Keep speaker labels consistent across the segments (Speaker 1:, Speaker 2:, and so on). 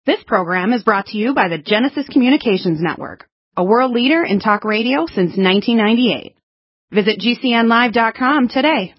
Speaker 1: This program is brought to you by the Genesis Communications Network, a world leader in talk radio since 1998. Visit GCNlive.com today.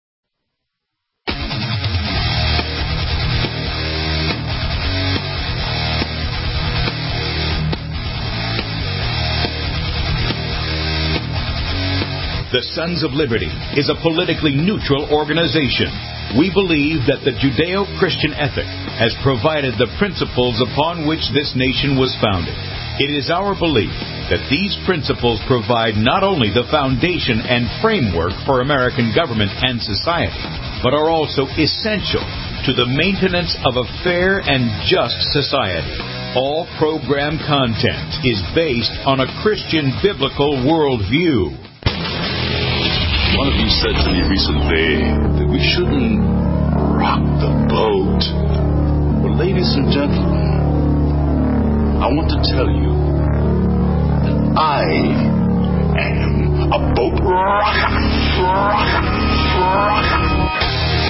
Speaker 2: The Sons of Liberty is a politically neutral organization. We believe that the Judeo-Christian ethic has provided the principles upon which this nation was founded. It is our belief that these principles provide not only the foundation and framework for American government and society, but are also essential to the maintenance of a fair and just society. All program content is based on a Christian biblical worldview.
Speaker 3: One of you said to me recently that we shouldn't rock the boat. Well, ladies and gentlemen, I want to tell you that I am a boat rocker.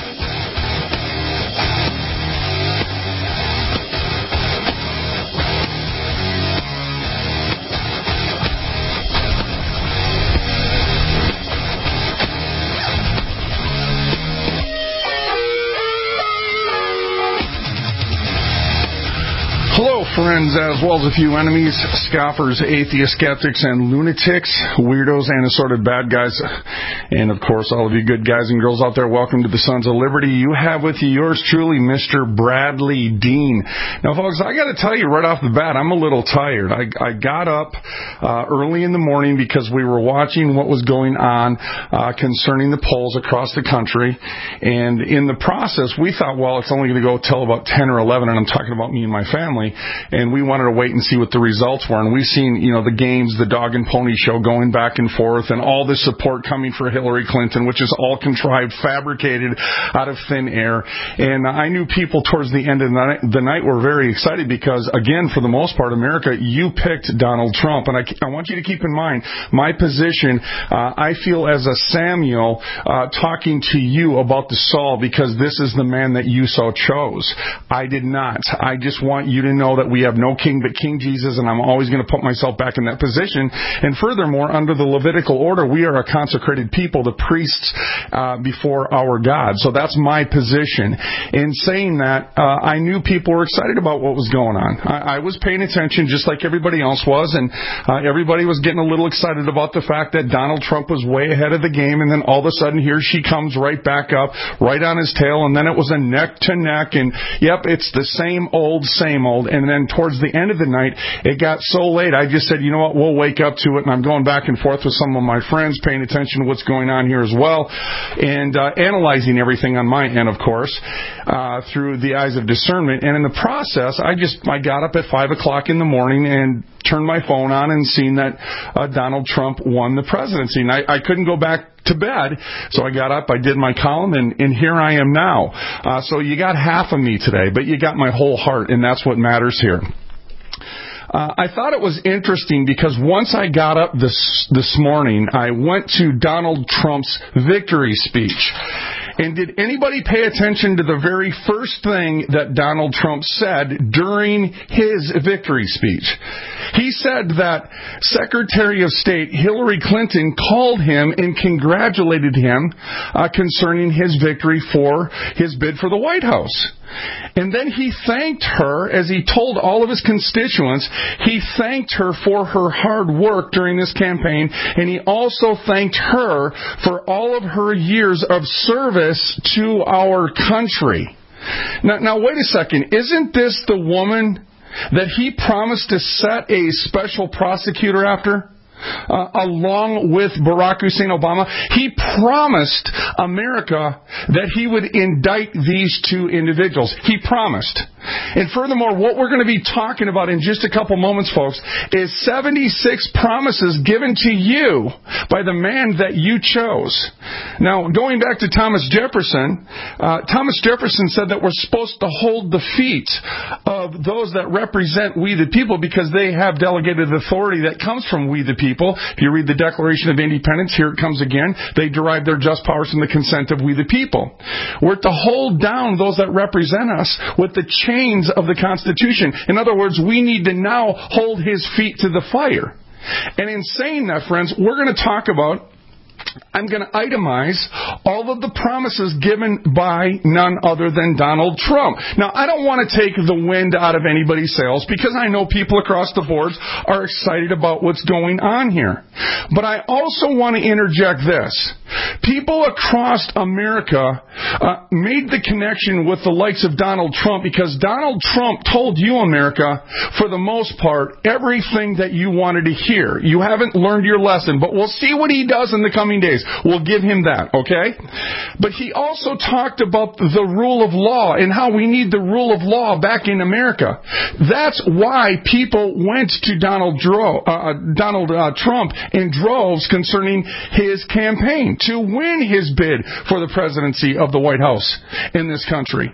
Speaker 4: Hello, friends, as well as a few enemies, scoffers, atheists, skeptics, and lunatics, weirdos, and assorted bad guys. And, of course, all of you good guys and girls out there, welcome to the Sons of Liberty. You have with you yours truly, Mr. Bradley Dean. Now, folks, I got to tell you right off the bat, I'm a little tired. I got up early in the morning because we were watching what was going on concerning the polls across the country. And in the process, we thought, well, it's only going to go till about 10 or 11, and I'm talking about me and my family. And we wanted to wait and see what the results were. And we've seen, the games, the dog and pony show going back and forth, and all this support coming for Hillary Clinton, which is all contrived, fabricated out of thin air. And I knew people towards the end of the night were very excited because, again, for the most part, America, you picked Donald Trump. And I want you to keep in mind my position. I feel as a Samuel talking to you about the Saul because this is the man that you so chose. I did not. I just want you to know that we have no king but King Jesus, and I'm always going to put myself back in that position. And furthermore, under the Levitical order, we are a consecrated people, the priests before our God. So that's my position. In saying that, I knew people were excited about what was going on. I was paying attention just like everybody else was, and everybody was getting a little excited about the fact that Donald Trump was way ahead of the game, and then all of a sudden here she comes right back up, right on his tail, and then it was a neck to neck, and yep, it's the same old. And then towards the end of the night, it got so late, I just said, you know what, we'll wake up to it. And I'm going back and forth with some of my friends, paying attention to what's going on here as well, and analyzing everything on my end, of course, through the eyes of discernment. And in the process, I got up at 5 o'clock in the morning and turned my phone on and seen that Donald Trump won the presidency. And I couldn't go back to bed, so I got up, I did my column, and here I am now. So you got half of me today, but you got my whole heart, and that's what matters here. I thought it was interesting because once I got up this morning, I went to Donald Trump's victory speech. And did anybody pay attention to the very first thing that Donald Trump said during his victory speech? He said that Secretary of State Hillary Clinton called him and congratulated him concerning his victory for his bid for the White House. And then he thanked her, as he told all of his constituents, he thanked her for her hard work during this campaign, and he also thanked her for all of her years of service to our country. Now wait a second. Isn't this the woman that he promised to set a special prosecutor after? Along with Barack Hussein Obama, he promised America that he would indict these two individuals. He promised. And furthermore, what we're going to be talking about in just a couple moments, folks, is 76 promises given to you by the man that you chose. Now, going back to Thomas Jefferson said that we're supposed to hold the feet of those that represent we the people because they have delegated authority that comes from we the people. people. If you read the Declaration of Independence, here it comes again. They derive their just powers from the consent of we the people. We're to hold down those that represent us with the chains of the Constitution. In other words, we need to now hold his feet to the fire. And in saying that, friends, we're going to talk about, I'm going to itemize all of the promises given by none other than Donald Trump. Now, I don't want to take the wind out of anybody's sails because I know people across the boards are excited about what's going on here. But I also want to interject this. People across America made the connection with the likes of Donald Trump because Donald Trump told you, America, for the most part, everything that you wanted to hear. You haven't learned your lesson, but we'll see what he does in the coming days. We'll give him that, okay? But he also talked about the rule of law and how we need the rule of law back in America. That's why people went to Donald Trump in droves concerning his campaign to win his bid for the presidency of the White House in this country.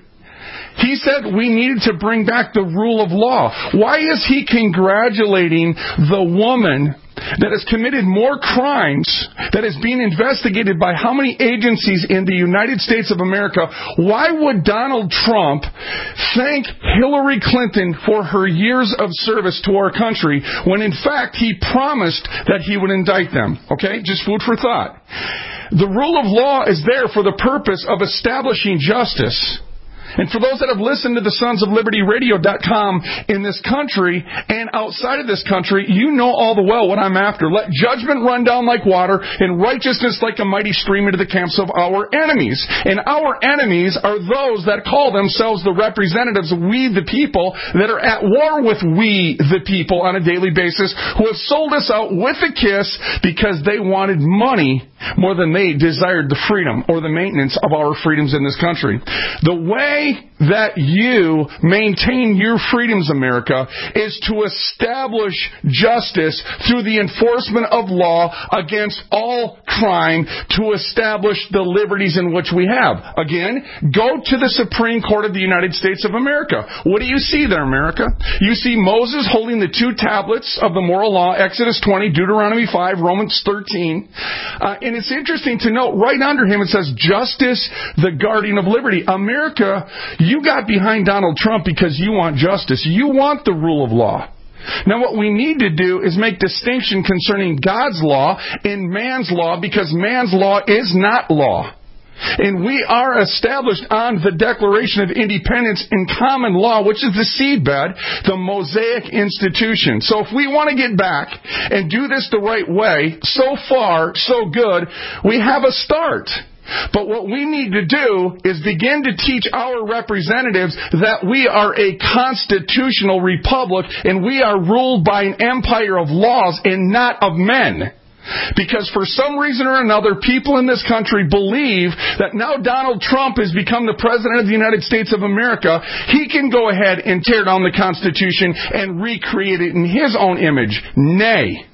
Speaker 4: He said we needed to bring back the rule of law. Why is he congratulating the woman that has committed more crimes, that is being investigated by how many agencies in the United States of America? Why would Donald Trump thank Hillary Clinton for her years of service to our country when in fact he promised that he would indict them? Okay, just food for thought. The rule of law is there for the purpose of establishing justice. And for those that have listened to the Sons of Liberty Radio.com in this country and outside of this country, you know all the well what I'm after. Let judgment run down like water and righteousness like a mighty stream into the camps of our enemies. And our enemies are those that call themselves the representatives of we the people that are at war with we the people on a daily basis who have sold us out with a kiss because they wanted money more than they desired the freedom or the maintenance of our freedoms in this country. The way that you maintain your freedoms, America, is to establish justice through the enforcement of law against all crime to establish the liberties in which we have. Again, go to the Supreme Court of the United States of America. What do you see there, America? You see Moses holding the two tablets of the moral law, Exodus 20, Deuteronomy 5, Romans 13. And it's interesting to note, right under him it says, justice, the guardian of liberty. America, you got behind Donald Trump because you want justice. You want the rule of law. Now what we need to do is make distinction concerning God's law and man's law because man's law is not law. And we are established on the Declaration of Independence in common law, which is the seedbed, the Mosaic institution. So if we want to get back and do this the right way, so far, so good, we have a start. But what we need to do is begin to teach our representatives that we are a constitutional republic and we are ruled by an empire of laws and not of men. Because for some reason or another, people in this country believe that now Donald Trump has become the President of the United States of America, he can go ahead and tear down the Constitution and recreate it in his own image. Nay.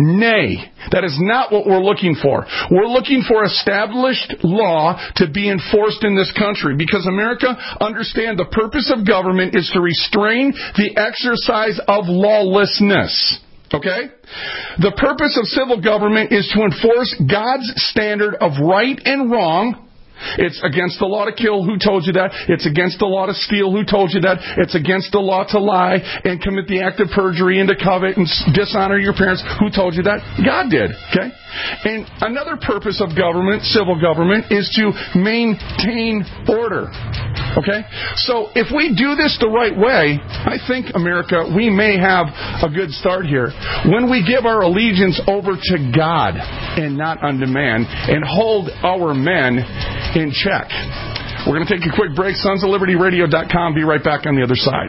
Speaker 4: That is not what we're looking for. We're looking for established law to be enforced in this country because America, understand the purpose of government is to restrain the exercise of lawlessness. Okay? The purpose of civil government is to enforce God's standard of right and wrong. It's against the law to kill. Who told you that? It's against the law to steal. Who told you that? It's against the law to lie and commit the act of perjury and to covet and dishonor your parents. Who told you that? God did. Okay? And another purpose of government, civil government, is to maintain order. Okay? So if we do this the right way, I think, America, we may have a good start here. When we give our allegiance over to God and not unto man and hold our men in check. We're going to take a quick break. SonsOfLibertyRadio.com. Be right back on the other side.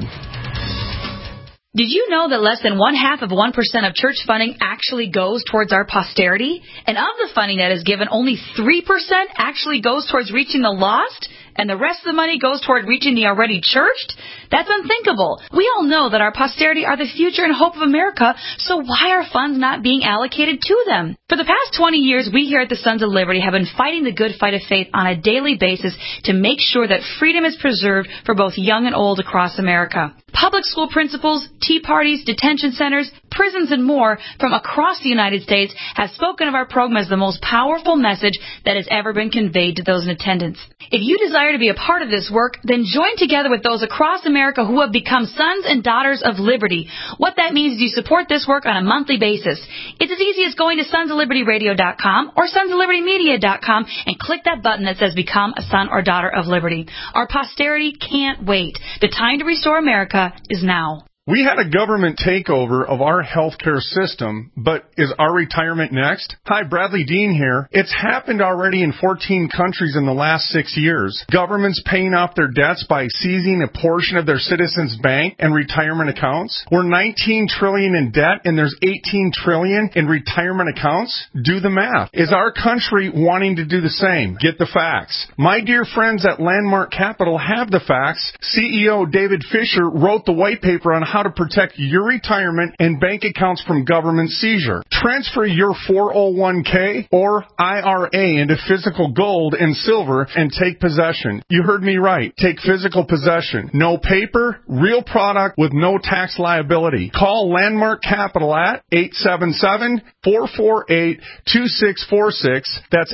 Speaker 5: Did you know that less than 0.5% of church funding actually goes towards our posterity? And of the funding that is given, only 3% actually goes towards reaching the lost? And the rest of the money goes toward reaching the already churched? That's unthinkable. We all know that our posterity are the future and hope of America, so why are funds not being allocated to them? For the past 20 years, we here at the Sons of Liberty have been fighting the good fight of faith on a daily basis to make sure that freedom is preserved for both young and old across America. Public school principals, tea parties, detention centers, prisons, and more from across the United States have spoken of our program as the most powerful message that has ever been conveyed to those in attendance. If you desire to be a part of this work, then join together with those across America who have become sons and daughters of liberty. What that means is you support this work on a monthly basis. It's as easy as going to sonsoflibertyradio.com or sonsoflibertymedia.com and click that button that says Become a Son or Daughter of Liberty. Our posterity can't wait. The time to restore America is now.
Speaker 4: We had a government takeover of our healthcare system, but is our retirement next? Hi, Bradley Dean here. It's happened already in 14 countries in the last 6 years. Governments paying off their debts by seizing a portion of their citizens' bank and retirement accounts. We're $19 trillion in debt and there's $18 trillion in retirement accounts. Do the math. Is our country wanting to do the same? Get the facts. My dear friends at Landmark Capital have the facts. CEO David Fisher wrote the white paper on how to protect your retirement and bank accounts from government seizure. Transfer your 401k or IRA into physical gold and silver and take possession. You heard me right. Take physical possession. No paper, real product with no tax liability. Call Landmark Capital at 877-448-2646. That's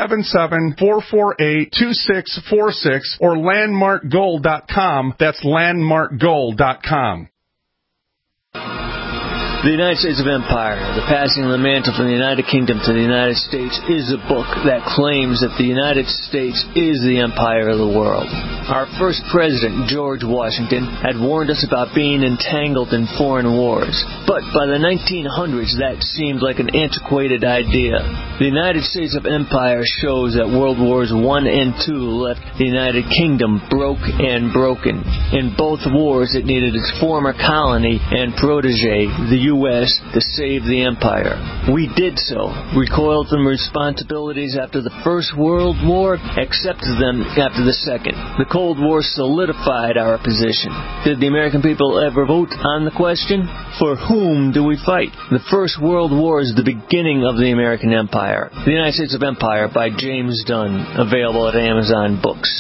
Speaker 4: 877-448-2646 or landmarkgold.com. That's landmarkgold.com.
Speaker 6: The United States of Empire, The Passing of the Mantle from the United Kingdom to the United States, is a book that claims that the United States is the empire of the world. Our first president, George Washington, had warned us about being entangled in foreign wars. But by the 1900s, that seemed like an antiquated idea. The United States of Empire shows that World Wars I and II left the United Kingdom broke and broken. In both wars, it needed its former colony and protege, the U.S., to save the empire. We did so, recoiled from responsibilities after the First World War, accepted them after the Second. The Cold War solidified our position. Did the American people ever vote on the question? For whom do we fight? The First World War is the beginning of the American Empire. The United States of Empire by James Dunn, available at Amazon Books.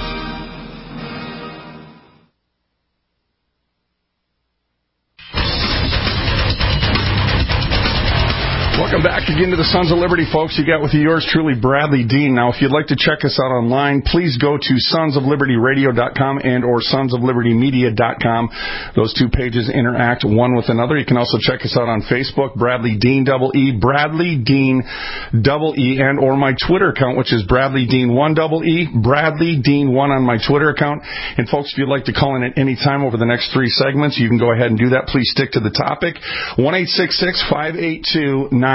Speaker 4: Welcome back again to the Sons of Liberty, folks. You got with you yours truly, Bradley Dean. Now, if you'd like to check us out online, please go to sonsoflibertyradio.com and or sonsoflibertymedia.com. Those two pages interact one with another. You can also check us out on Facebook, Bradley Dean EE, Bradley Dean EE, and or my Twitter account, which is Bradley Dean 1EE, Bradley Dean 1 on my Twitter account. And folks, if you'd like to call in at any time over the next 3 segments, you can go ahead and do that. Please stick to the topic. 1-866-582-9933,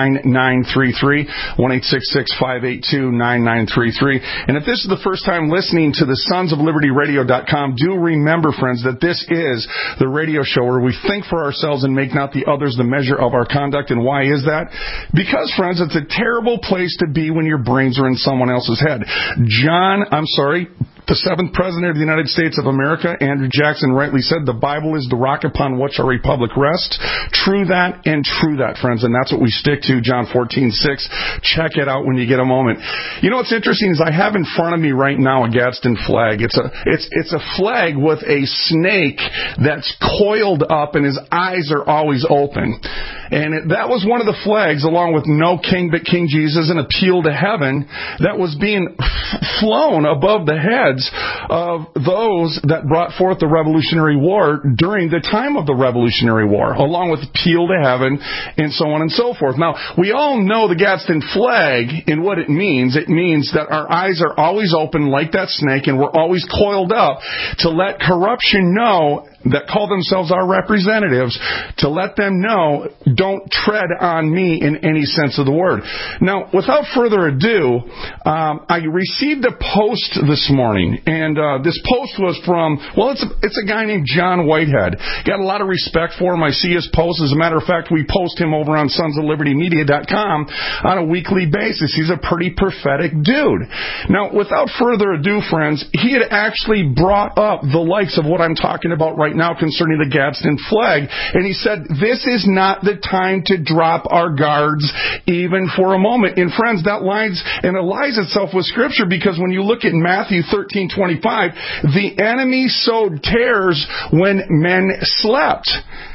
Speaker 4: 1-866-582-9933. And if this is the first time listening to the sonsoflibertyradio.com, do remember, friends, that this is the radio show where we think for ourselves and make not the others the measure of our conduct. And why is that? Because, friends, it's a terrible place to be when your brains are in someone else's head. The 7th President of the United States of America, Andrew Jackson, rightly said, the Bible is the rock upon which our republic rests. True that and true that, friends, and that's what we stick to, John 14:6. Check it out when you get a moment. You know what's interesting is I have in front of me right now a Gadsden flag. It's a flag with a snake that's coiled up and his eyes are always open. And that was one of the flags, along with No King but King Jesus and Appeal to Heaven, that was being flown above the heads of those that brought forth the Revolutionary War during the time of the Revolutionary War, along with Appeal to Heaven and so on and so forth. Now, we all know the Gadsden flag and what it means. It means that our eyes are always open like that snake and we're always coiled up to let corruption know that call themselves our representatives, to let them know, don't tread on me in any sense of the word. Now, without further ado, I received a post this morning, and this post was from, it's a guy named John Whitehead. Got a lot of respect for him. I see his posts. As a matter of fact, we post him over on sonsoflibertymedia.com on a weekly basis. He's a pretty prophetic dude. Now, without further ado, friends, he had actually brought up the likes of what I'm talking about right now concerning the Gadsden flag, and he said, this is not the time to drop our guards even for a moment. And friends, that aligns itself with Scripture, because when you look at Matthew 13:25, the enemy sowed tares when men slept.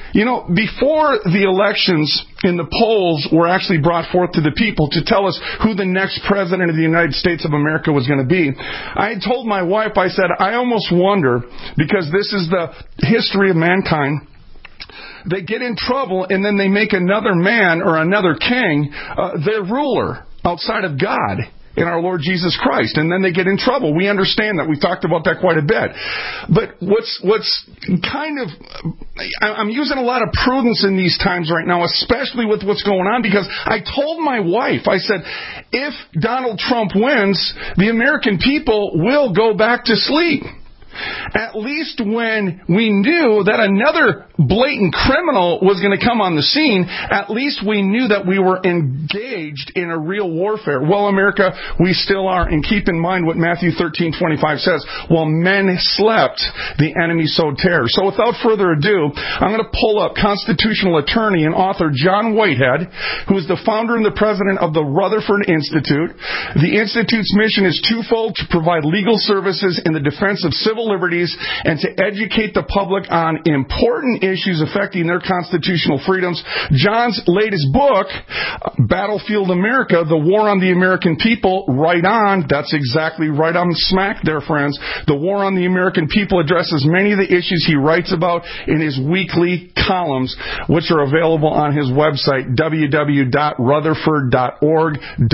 Speaker 4: You know, before the elections and the polls were actually brought forth to the people to tell us who the next president of the United States of America was going to be, I had told my wife, I said, I almost wonder, because this is the history of mankind, they get in trouble and then they make another man or another king their ruler outside of God in our Lord Jesus Christ, and then they get in trouble. We understand that. We've talked about that quite a bit. But what's kind of, I'm using a lot of prudence in these times right now, especially with what's going on, because I told my wife, I said, if Donald Trump wins, the American people will go back to sleep. At least when we knew that another blatant criminal was going to come on the scene, at least we knew that we were engaged in a real warfare. Well, America, we still are. And keep in mind what Matthew 13:25 says, while men slept, the enemy sowed terror. So without further ado, I'm going to pull up constitutional attorney and author John Whitehead, who is the founder and the president of the Rutherford Institute. The Institute's mission is twofold: to provide legal services in the defense of civil liberties and to educate the public on important issues affecting their constitutional freedoms. John's latest book, Battlefield America, The War on the American People, right on, that's exactly right on smack there, friends. The War on the American People addresses many of the issues he writes about in his weekly columns, which are available on his website, www.rutherford.org,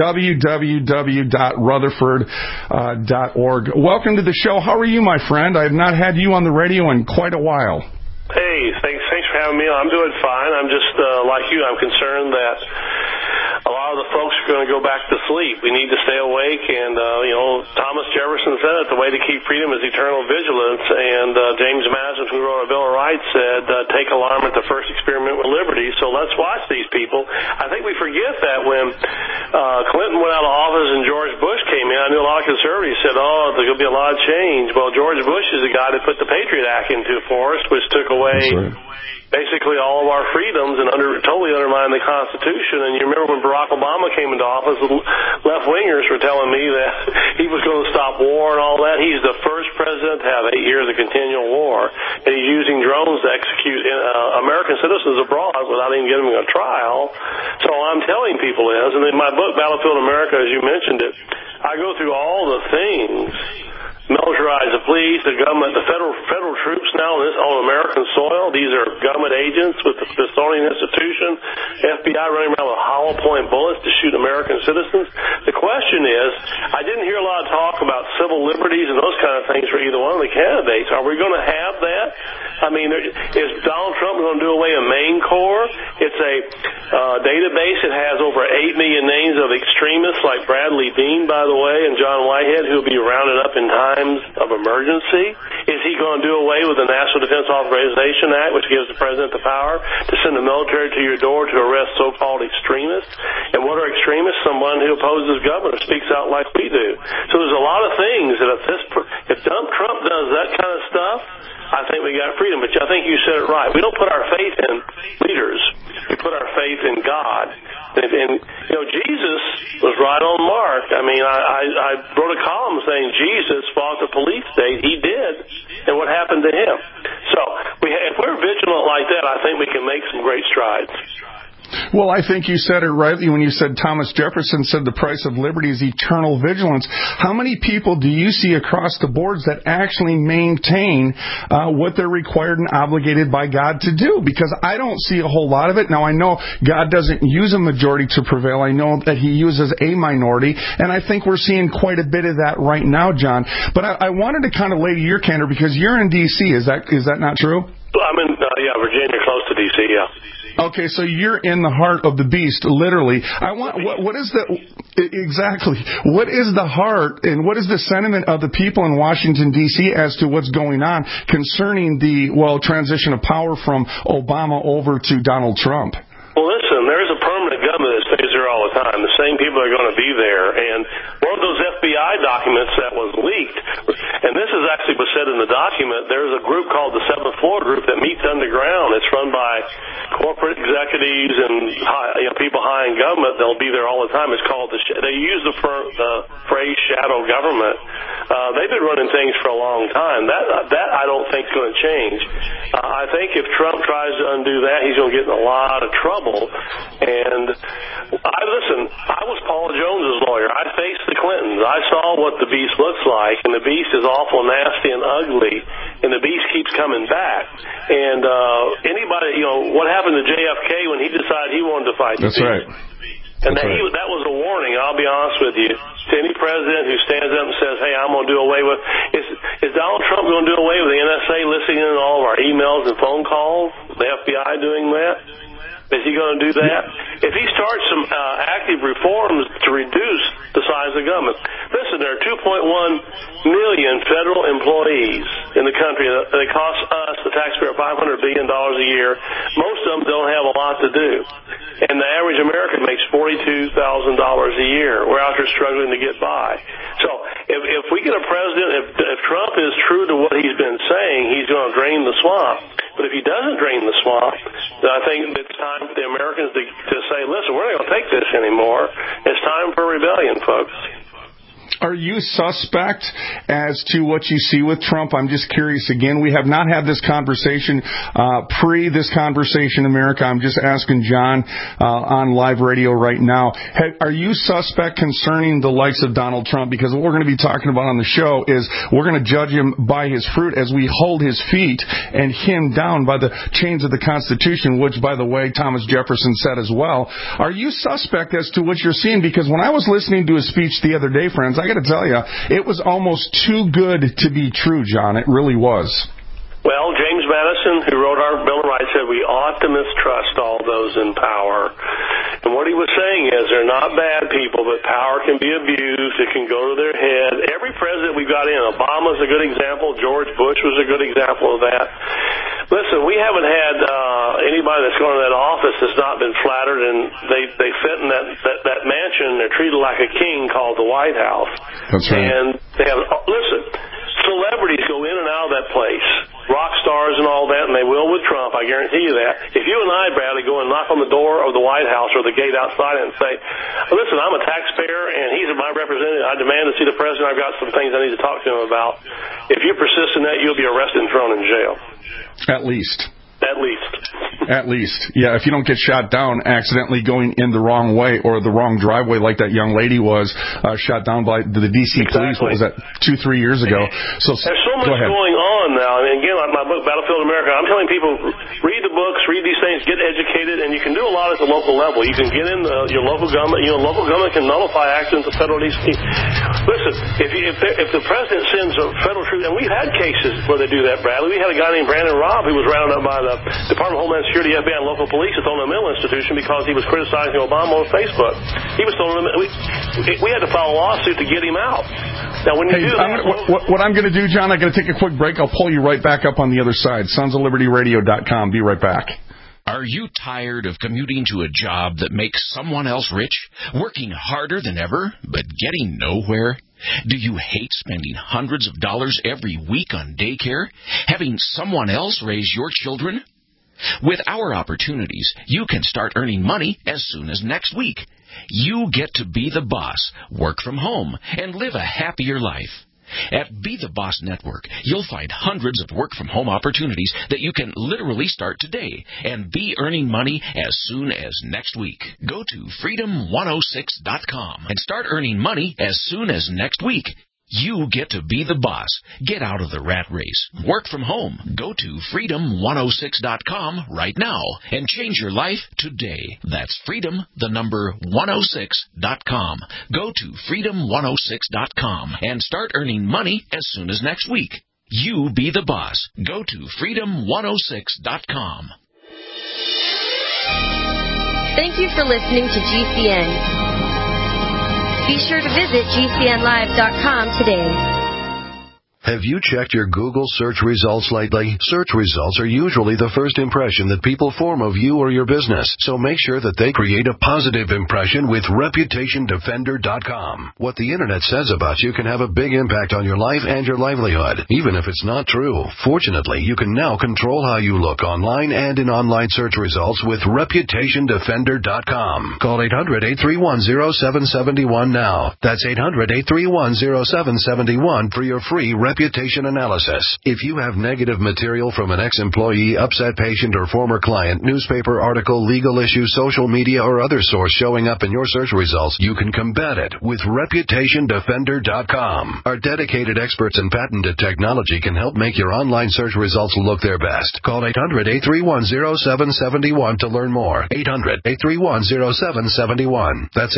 Speaker 4: www.rutherford.org. Welcome to the show. How are you, my friend? I have not had you on the radio in quite a while.
Speaker 7: Hey, thanks for having me on. I'm doing fine. I'm just, like you, I'm concerned that a lot of the folks are going to go back to sleep. We need to stay awake, and, Thomas Jefferson said it, the way to keep freedom is eternal vigilance, and James Madison, who wrote a Bill of Rights, said, take alarm at the first experiment with liberty. So let's watch these people. I think we forget that when Clinton went out of office and George Bush came in, I knew a lot of conservatives said, there's going to be a lot of change. Well, George Bush is the guy that put the Patriot Act into force, which took away basically all of our freedoms and totally undermined the Constitution. And you remember when Barack Obama came into office, left-wingers were telling me that he was going to stop war and all that. He's the first president to have 8 years of continual war, and he's using drones to execute American citizens abroad without even giving them a trial. So all I'm telling people is, and in my book, Battlefield America, as you mentioned it, I go through all the things. Militarize the police, the government, the federal troops now on American soil. These are government agents with the Smithsonian Institution, FBI running around with hollow point bullets to shoot American citizens. The question is, I didn't hear a lot of talk about civil liberties and those kind of things for either one of the candidates. Are we going to have that? I mean, is Donald Trump going to do away with Main Corps? It's a database that has over 8 million names of extremists like Bradley Dean, by the way, and John Whitehead, who will be rounded up in time of emergency. Is he going to do away with the National Defense Authorization Act, which gives the president the power to send the military to your door to arrest so-called extremists? And what are extremists? Someone who opposes government, speaks out like we do. So there's a lot of things that if Trump does that kind of stuff, I think we got freedom. But I think you said it right. We don't put our faith in leaders. We put our faith in God. And Jesus was right on mark. I mean, I wrote a column saying Jesus fought the police state. He did. And what happened to him? So if we're vigilant like that, I think we can make some great strides.
Speaker 4: Well, I think you said it rightly when you said Thomas Jefferson said the price of liberty is eternal vigilance. How many people do you see across the boards that actually maintain what they're required and obligated by God to do? Because I don't see a whole lot of it. Now, I know God doesn't use a majority to prevail. I know that He uses a minority, and I think we're seeing quite a bit of that right now, John. But I wanted to kind of lay to your candor because you're in D.C. Is that not true?
Speaker 7: I'm in Virginia, close to D.C., yeah.
Speaker 4: Okay, so you're in the heart of the beast, literally. What is the heart and what is the sentiment of the people in Washington, D.C. as to what's going on concerning the, transition of power from Obama over to Donald Trump?
Speaker 7: Well, listen, there's a permanent government that stays there all the time. The same people are going to be there. And one of those FBI documents that was leaked, and this is actually was said in the document, there's a group called the Seventh Floor Group that meets underground. It's run by corporate executives and people high in government, they'll be there all the time. It's called they use the phrase shadow government. They've been running things for a long time. That I don't think is going to change. I think if Trump tries to undo that, he's going to get in a lot of trouble. And I was Paula Jones's lawyer. I faced the Clintons. I saw what the beast looks like, and the beast is awful, nasty, and ugly, and the beast keeps coming back. And anybody, what happened to JFK when he decided he wanted to fight the beast?
Speaker 4: Right.
Speaker 7: And that was a warning, I'll be honest with you, to any president who stands up and says, hey, I'm going to do away with... Is Donald Trump going to do away with the NSA listening in all of our emails and phone calls? The FBI doing that? Is he going to do that? If he starts some active reforms to reduce the size of government. Listen, there are 2.1 million federal employees in the country. They cost us, the taxpayer, $500 billion a year. Most of them don't have a lot to do. And the average American makes $42,000 a year. We're out here struggling to get by. So if we get a president, if Trump is true to what he's been saying, he's going to drain the swamp. But if he doesn't drain the swamp, then I think it's time for the Americans to say, listen, we're not going to take this anymore. It's time for rebellion, folks.
Speaker 4: Are you suspect as to what you see with Trump? I'm just curious. Again, we have not had this conversation this conversation, America. I'm just asking John on live radio right now. Are you suspect concerning the likes of Donald Trump? Because what we're going to be talking about on the show is we're going to judge him by his fruit as we hold his feet and him down by the chains of the Constitution, which, by the way, Thomas Jefferson said as well. Are you suspect as to what you're seeing? Because when I was listening to his speech the other day, friends, I got to tell you, it was almost too good to be true, John. It really was.
Speaker 7: Well, James Madison, who wrote our Bill of Rights, said we ought to mistrust all those in power. And what he was saying is they're not bad people, but power can be abused. It can go to their head. Every president we got in, Obama's a good example. George Bush was a good example of that. Listen, we haven't had anybody that's gone to that office that's not been flattered, and they fit in that mansion. They're treated like a king called the White House.
Speaker 4: That's right.
Speaker 7: And they have, listen, celebrities go in and out of that place, rock stars and all that, and they will with Trump, I guarantee you that. If you and I, Bradley, go and knock on the door of the White House or the gate outside and say, listen, I'm a taxpayer and he's my representative, I demand to see the president, I've got some things I need to talk to him about. If you persist in that, you'll be arrested and thrown in jail.
Speaker 4: At least.
Speaker 7: At least.
Speaker 4: At least. Yeah, if you don't get shot down accidentally going in the wrong way or the wrong driveway like that young lady was shot down by the D.C. police, what was that, 2-3 years ago? So
Speaker 7: there's so much going on now. I mean, again, like my book, Battlefield America, I'm telling people, read the books, read these things, get educated, and you can do a lot at the local level. You can get in your local government. Local government can nullify actions of federal DC. Listen, if the president sends a federal troop, and we've had cases where they do that, Bradley. We had a guy named Brandon Robb who was rounded up by the Department of Homeland Security, FBI, and local police at the mental institution because he was criticizing Obama on Facebook. He was thrown in we had to file a lawsuit to get him out. Now, when you do that...
Speaker 4: What I'm going to do, John, I'm going to take a quick break. I'll pull you right back up on the other side. SonsOfLibertyRadio.com. Be right back.
Speaker 8: Are you tired of commuting to a job that makes someone else rich? Working harder than ever, but getting nowhere? Do you hate spending hundreds of dollars every week on daycare? Having someone else raise your children? With our opportunities, you can start earning money as soon as next week. You get to be the boss, work from home, and live a happier life. At Be the Boss Network, you'll find hundreds of work-from-home opportunities that you can literally start today and be earning money as soon as next week. Go to freedom106.com and start earning money as soon as next week. You get to be the boss. Get out of the rat race. Work from home. Go to freedom106.com right now and change your life today. That's freedom106.com. Go to freedom106.com and start earning money as soon as next week. You be the boss. Go to freedom106.com.
Speaker 9: Thank you for listening to GCN. Be sure to visit GCNlive.com today.
Speaker 10: Have you checked your Google search results lately? Search results are usually the first impression that people form of you or your business, so make sure that they create a positive impression with ReputationDefender.com. What the Internet says about you can have a big impact on your life and your livelihood, even if it's not true. Fortunately, you can now control how you look online and in online search results with ReputationDefender.com. Call 800-831-0771 now. That's 800-831-0771 for your free reputation analysis. If you have negative material from an ex-employee, upset patient, or former client, newspaper article, legal issue, social media, or other source showing up in your search results, you can combat it with ReputationDefender.com. Our dedicated experts and patented technology can help make your online search results look their best. Call 800-831-0771 to learn more. 800-831-0771. That's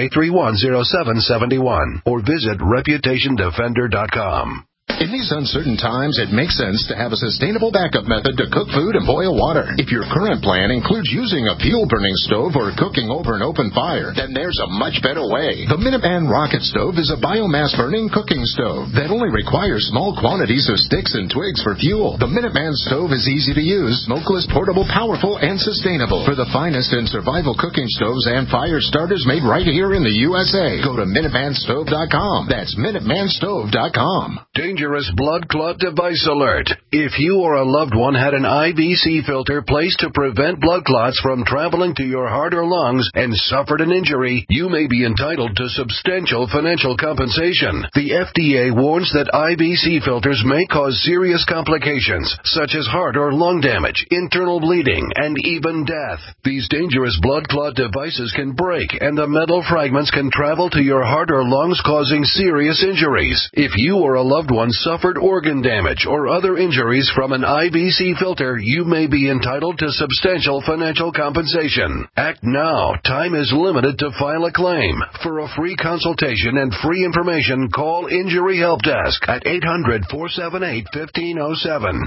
Speaker 10: 800-831-0771. Or visit ReputationDefender.com.
Speaker 11: In these uncertain times, it makes sense to have a sustainable backup method to cook food and boil water. If your current plan includes using a fuel-burning stove or cooking over an open fire, then there's a much better way. The Minuteman Rocket Stove is a biomass-burning cooking stove that only requires small quantities of sticks and twigs for fuel. The Minuteman Stove is easy to use, smokeless, portable, powerful, and sustainable. For the finest in survival cooking stoves and fire starters made right here in the USA, go to MinutemanStove.com. That's MinutemanStove.com.
Speaker 10: Dangerous blood clot device alert. If you or a loved one had an IVC filter placed to prevent blood clots from traveling to your heart or lungs and suffered an injury, you may be entitled to substantial financial compensation. The FDA warns that IVC filters may cause serious complications, such as heart or lung damage, internal bleeding, and even death. These dangerous blood clot devices can break, and the metal fragments can travel to your heart or lungs, causing serious injuries. If you or a loved one suffered organ damage or other injuries from an IVC filter, you may be entitled to substantial financial compensation. Act now. Time is limited to file a claim. For a free consultation and free information, call Injury Help Desk at 800-478-1507.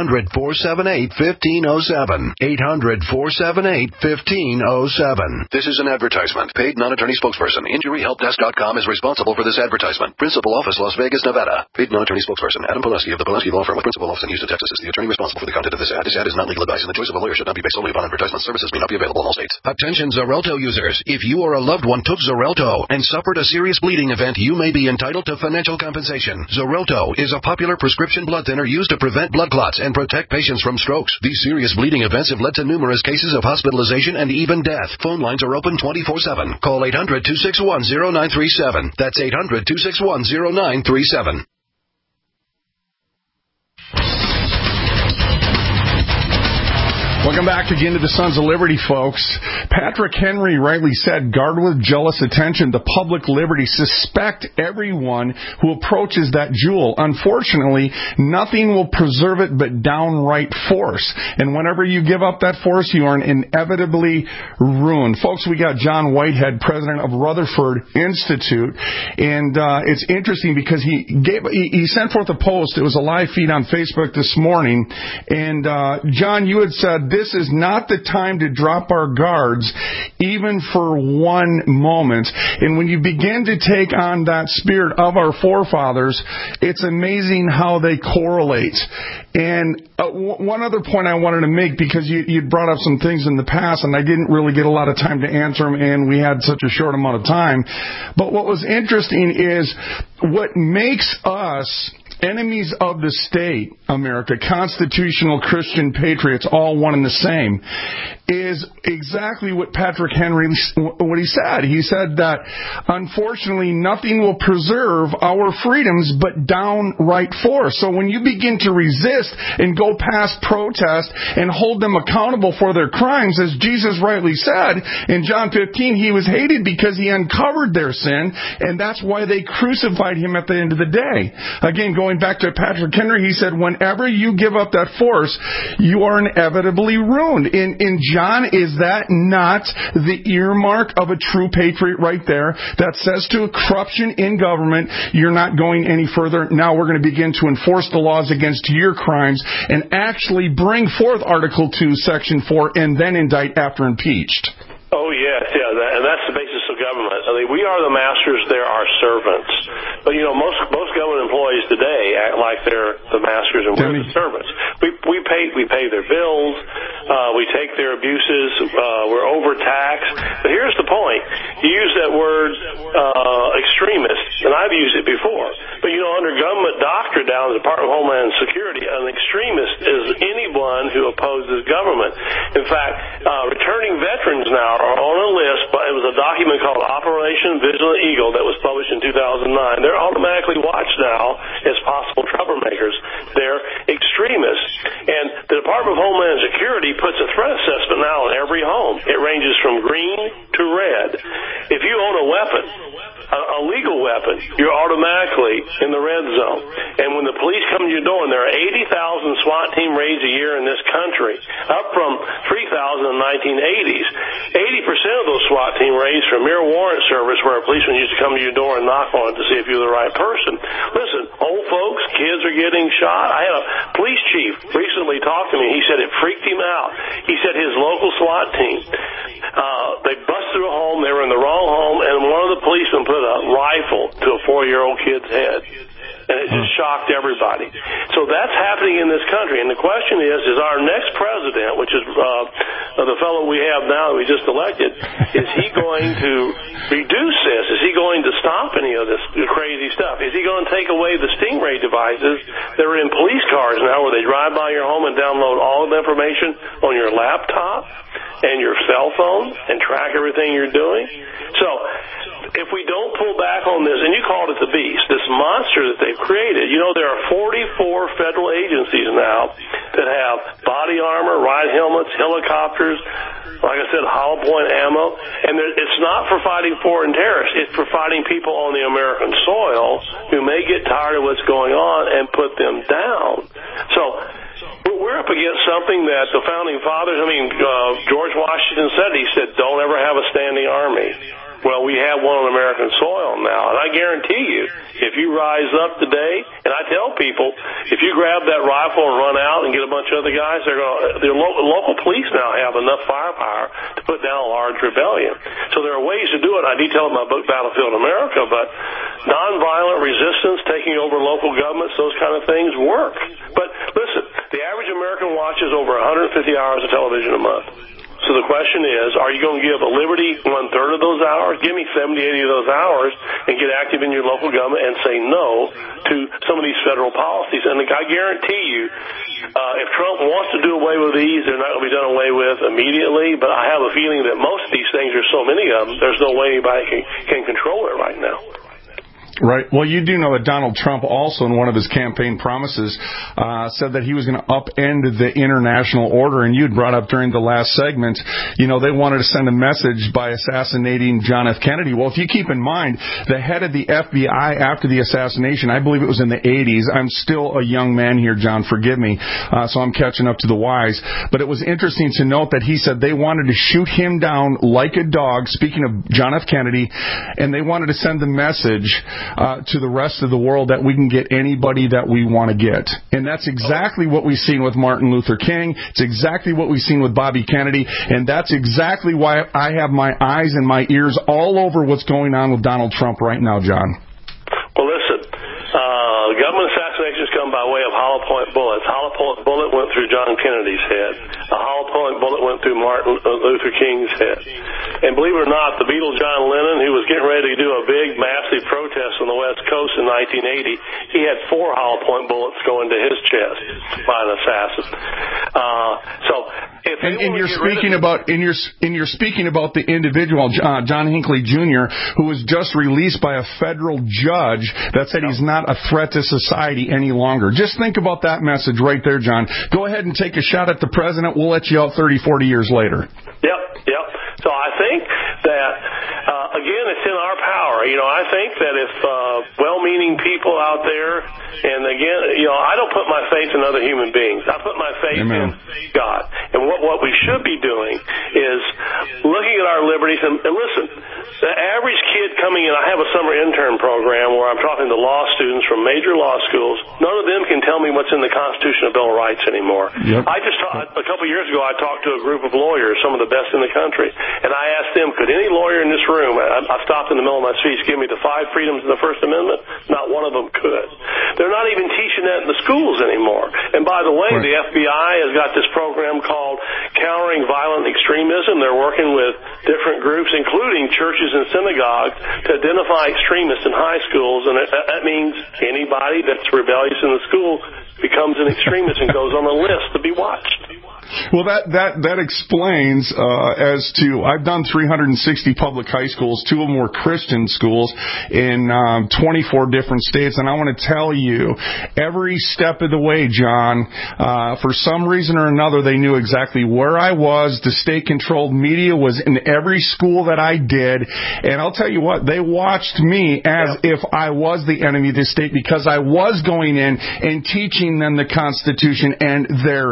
Speaker 10: 800-478-1507. 800-478-1507. This is an advertisement. Paid non-attorney spokesperson. InjuryHelpDesk.com is responsible for this advertisement. Principal office, Las Vegas, Nevada. Paid non-attorney spokesperson Adam Poleski of the Poleski Law Firm with principal office in Houston, Texas is the attorney responsible for the content of this ad. This ad is not legal advice, and the choice of a lawyer should not be based solely upon advertisement. Services may not be available in all states. Attention Xarelto users. If you or a loved one took Xarelto and suffered a serious bleeding event, you may be entitled to financial compensation. Xarelto is a popular prescription blood thinner used to prevent blood clots and protect patients from strokes. These serious bleeding events have led to numerous cases of hospitalization and even death. Phone lines are open 24/7. Call 800-261-0937. That's 800-261-0937.
Speaker 4: Welcome back again to the Sons of Liberty, folks. Patrick Henry rightly said, guard with jealous attention the public liberty. Suspect everyone who approaches that jewel. Unfortunately, nothing will preserve it but downright force. And whenever you give up that force, you are inevitably ruined. Folks, we got John Whitehead, president of Rutherford Institute. And it's interesting because he sent forth a post. It was a live feed on Facebook this morning. And John, you had said, this is not the time to drop our guards, even for one moment. And when you begin to take on that spirit of our forefathers, it's amazing how they correlate. And one other point I wanted to make, because you brought up some things in the past, and I didn't really get a lot of time to answer them, and we had such a short amount of time. But what was interesting is what makes us enemies of the state, America, constitutional Christian patriots, all one and the same, is exactly what Patrick Henry, what he said. He said that, unfortunately, nothing will preserve our freedoms but downright force. So when you begin to resist and go past protest and hold them accountable for their crimes, as Jesus rightly said in John 15, he was hated because he uncovered their sin, and that's why they crucified him at the end of the day. Again, going back to Patrick Henry, he said, whenever you give up that force, you are inevitably ruined. In John, is that not the earmark of a true patriot right there that says to a corruption in government, you're not going any further. Now we're going to begin to enforce the laws against your crimes and actually bring forth Article 2, Section 4, and then indict after impeached.
Speaker 7: Oh, yes, yeah, and that's the basis of government. basically, we are the masters, they're our servants. But, most government employees today act like they're the masters and we're the servants. We pay their bills, we take their abuses, we're overtaxed. But here's the point. You use that word extremist, and I've used it before. But, under government doctrine down at the Department of Homeland Security, an extremist is anyone who opposes government. In fact, returning veterans now are on a list, but it was a document called Operation Vigilant Eagle that was published in 2009. They're automatically watched now as possible troublemakers. They're extremists. And the Department of Homeland Security puts a threat assessment now in every home. It ranges from green to red. If you own a weapon, a legal weapon, you're automatically in the red zone. And when the police come to your door, and there are 80,000 SWAT team raids a year in this country, up from 3,000 in the 1980s, 80% of those SWAT team raids from mere warrant service where a policeman used to come to your door and knock on it to see if you're the right person. Listen, old folks, kids are getting shot. I had a police chief recently talk to me. He said it freaked him out. He said his local SWAT team, they busted through a home, they were in the wrong home, and one of the policemen put a rifle to a 4-year-old kid's head. And it just shocked everybody. So that's happening in this country. And the question is our next president, which is the fellow we have now that we just elected, is he going to reduce this? Is he going to stop any of this crazy stuff? Is he going to take away the Stingray devices that are in police cars now where they drive by your home and download all of the information on your laptop and your cell phone and track everything you're doing? So if we don't pull back on this, and you called it the beast, this monster that they've created, there are 44 federal agencies now that have body armor, ride helmets, helicopters, like I said, hollow point ammo, and it's not for fighting foreign terrorists. It's for fighting people on the American soil who may get tired of what's going on and put them down. So we're up against something that the founding fathers, George Washington said, don't ever have a standing army. Well, we have one on American soil now, and I guarantee you, if you rise up today, and I tell people, if you grab that rifle and run out and get a bunch of other guys, the local police now have enough firepower to put down a large rebellion. So there are ways to do it. I detail in my book, Battlefield America, but nonviolent resistance, taking over local governments, those kind of things work. But listen, the average American watches over 150 hours of television a month. So the question is, are you going to give a liberty 1/3 of those hours? Give me 70, 80 of those hours and get active in your local government and say no to some of these federal policies. And I guarantee you, if Trump wants to do away with these, they're not going to be done away with immediately. But I have a feeling that most of these things, there's so many of them, there's no way anybody can control it right now.
Speaker 4: Right. Well, you do know that Donald Trump also, in one of his campaign promises, said that he was going to upend the international order. And you'd brought up during the last segment, they wanted to send a message by assassinating John F. Kennedy. Well, if you keep in mind, the head of the FBI after the assassination, I believe it was in the 80s. I'm still a young man here, John, forgive me. So I'm catching up to the wise. But it was interesting to note that he said they wanted to shoot him down like a dog, speaking of John F. Kennedy, and they wanted to send the message to the rest of the world that we can get anybody that we want to get. And that's exactly what we've seen with Martin Luther King. It's exactly what we've seen with Bobby Kennedy. And that's exactly why I have my eyes and my ears all over what's going on with Donald Trump right now, John.
Speaker 7: Well, listen, government assassinations come by way of hollow point bullets. Hollow point bullet went through John Kennedy's head. A hollow point bullet went through Martin Luther King's head. And believe it or not, the Beatle John Lennon, who was getting ready to do a big, massive protest on the West Coast in 1980, he had 4 hollow point bullets go into his chest by an assassin.
Speaker 4: And you're speaking about the individual John Hinckley Jr., who was just released by a federal judge that said he's not a threat to society any longer. Just think about that message right there, John. Go ahead and take a shot at the president. We'll let you out 30, 40 years later.
Speaker 7: Yep. So I think that, again, it's in our power. I think that if well-meaning people out there And again, I don't put my faith in other human beings. I put my faith in God. And what we should be doing is looking at our liberties. And listen, the average kid coming in, I have a summer intern program where I'm talking to law students from major law schools. None of them can tell me what's in the Constitution of Bill of Rights anymore. Yep. A couple of years ago, I talked to a group of lawyers, some of the best in the country, and I asked them, could any lawyer in this room, I stopped in the middle of my speech, give me the 5 freedoms of the First Amendment? Not one of them could. They're not even teaching that in the schools anymore. And by the way, the FBI has got this program called Countering Violent Extremism. They're working with different groups, including churches and synagogues, to identify extremists in high schools, and that means anybody that's rebellious in the school becomes an extremist and goes on a list to be watched.
Speaker 4: Well, that explains as to I've done 360 public high schools. 2 of them were Christian schools in 24 different states, and I want to tell you, every step of the way, John, for some reason or another, they knew exactly where I was. The state-controlled media was in every school that I did, and I'll tell you what, they watched me as if I was the enemy of the state because I was going in and teaching them the Constitution and their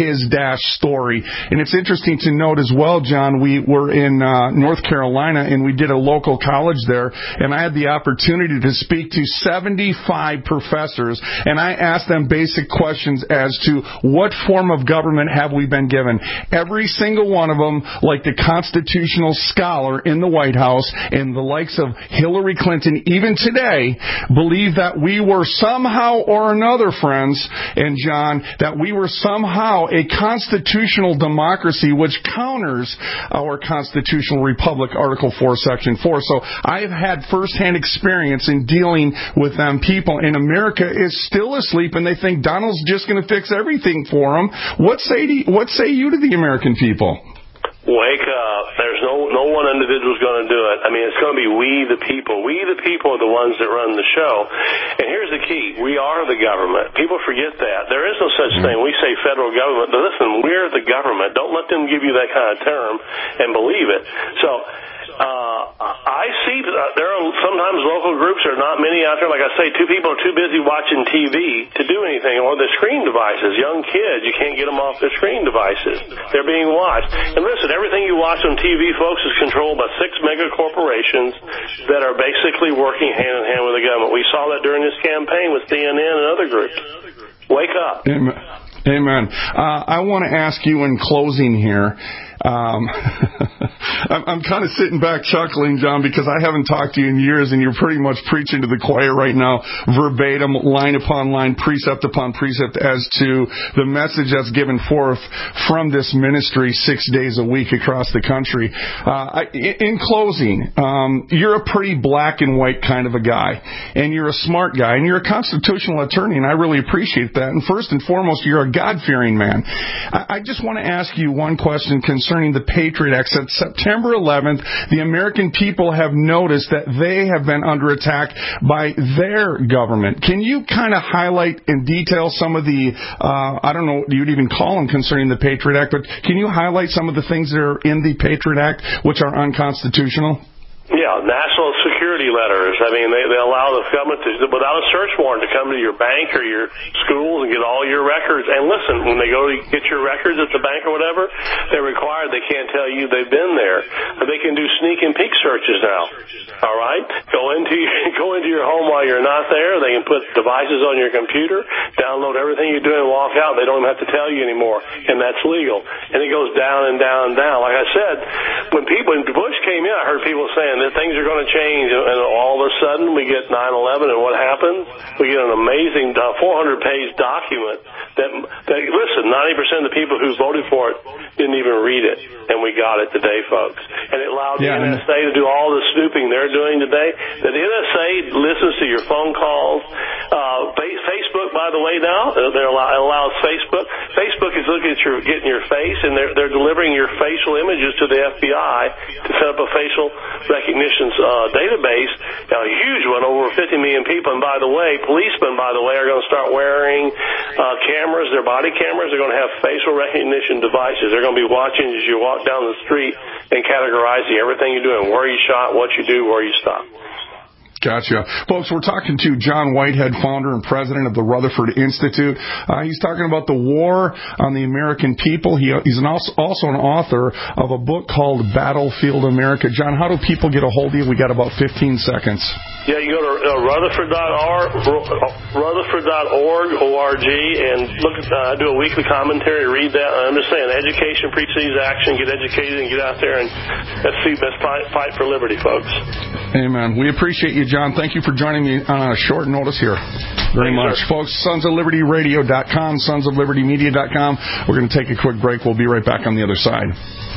Speaker 4: story. And it's interesting to note as well, John, we were in North Carolina and we did a local college there, and I had the opportunity to speak to 75 professors, and I asked them basic questions as to what form of government have we been given. Every single one of them, like the constitutional scholar in the White House and the likes of Hillary Clinton, even today, believe that we were somehow or another, friends, and John, that we were somehow a constitutional democracy which counters our constitutional republic, Article 4, Section 4. So I have had firsthand experience in dealing with them people, and America is still asleep, and they think Donald's just going to fix everything for them. What say you to the American people?
Speaker 7: Wake up. There's no one individual is going to do it. I mean, it's going to be we the people. We the people are the ones that run the show. And here's the key. We are the government. People forget that. There is no such thing. We say federal government, but listen, we're the government. Don't let them give you that kind of term and believe it. So, I see there are sometimes local groups, there are not many out there. Like I say, 2 people are too busy watching TV to do anything, or their screen devices. Young kids, you can't get them off their screen devices. They're being watched. And listen, everything you watch on TV, folks, is controlled by 6 mega corporations that are basically working hand in hand with the government. We saw that during this campaign with CNN and other groups. Wake up.
Speaker 4: Amen. I want to ask you in closing here, I'm kind of sitting back chuckling, John, because I haven't talked to you in years, and you're pretty much preaching to the choir right now, verbatim, line upon line, precept upon precept, as to the message that's given forth from this ministry 6 days a week across the country. In closing, you're a pretty black and white kind of a guy, and you're a smart guy, and you're a constitutional attorney, and I really appreciate that. And first and foremost, you're a God-fearing man. I just want to ask you one question concerning the Patriot Act. Since September 11th, the American people have noticed that they have been under attack by their government. Can you kind of highlight in detail some of the, I don't know what you'd even call them concerning the Patriot Act, but can you highlight some of the things that are in the Patriot Act which are unconstitutional?
Speaker 7: Yeah, national security letters. I mean, they allow the government to, without a search warrant, to come to your bank or your schools and get all your records. And listen, when they go to get your records at the bank or whatever, they're required. They can't tell you they've been there. But they can do sneak and peek searches now. All right? Go into your home while you're not there. They can put devices on your computer, download everything you do and walk out. They don't even have to tell you anymore. And that's legal. And it goes down and down and down. Like I said, when Bush came in, I heard people saying that things are going to change, and all of a sudden we get 9/11, and what happens? We get an amazing 400-page document that listen, 90% of the people who voted for it didn't even read it, and we got it today, folks. And it allowed the NSA to do all the snooping they're doing today. The NSA listens to your phone calls. Facebook, by the way, now it allows Facebook. Facebook is looking at getting your face, and they're delivering your facial images to the FBI to set up a facial recognition database. Now, a huge one, over 50 million people. And by the way, policemen, are going to start wearing cameras, their body cameras. They're going to have facial recognition devices. They're going to be watching as you walk down the street and categorizing everything you're doing, where you shot, what you do, where you stop.
Speaker 4: Gotcha. Folks, we're talking to John Whitehead, founder and president of the Rutherford Institute. He's talking about the war on the American people. He's also an author of a book called Battlefield America. John, how do people get a hold of you? We got about 15 seconds.
Speaker 7: Yeah, you go to Rutherford.org, O-R-G, and look at, I do a weekly commentary, read that. I'm just saying, education precedes action. Get educated and get out there, and let's fight for liberty, folks.
Speaker 4: Amen. We appreciate you, John. Thank you for joining me on a short notice here. Very much.
Speaker 7: Sir.
Speaker 4: Folks, sonsoflibertyradio.com, sonsoflibertymedia.com. We're going to take a quick break. We'll be right back on the other side.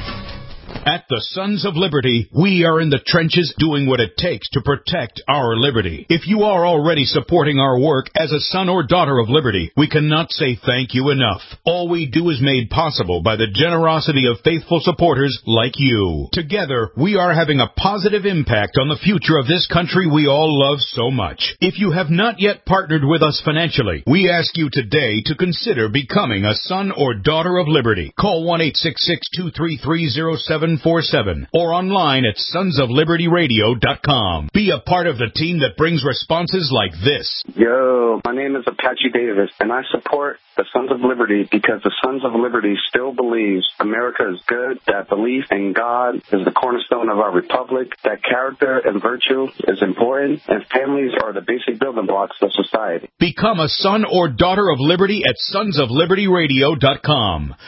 Speaker 2: At the Sons of Liberty, we are in the trenches doing what it takes to protect our liberty. If you are already supporting our work as a son or daughter of liberty, we cannot say thank you enough. All we do is made possible by the generosity of faithful supporters like you. Together, we are having a positive impact on the future of this country we all love so much. If you have not yet partnered with us financially, we ask you today to consider becoming a son or daughter of liberty. Call 1-866-233-0747 or online at sonsoflibertyradio.com. Be a part of the team that brings responses like this.
Speaker 12: Yo, my name is Apache Davis, and I support the Sons of Liberty because the Sons of Liberty still believes America is good, that belief in God is the cornerstone of our republic, that character and virtue is important, and families are the basic building blocks of society.
Speaker 2: Become a son or daughter of liberty at sonsoflibertyradio.com.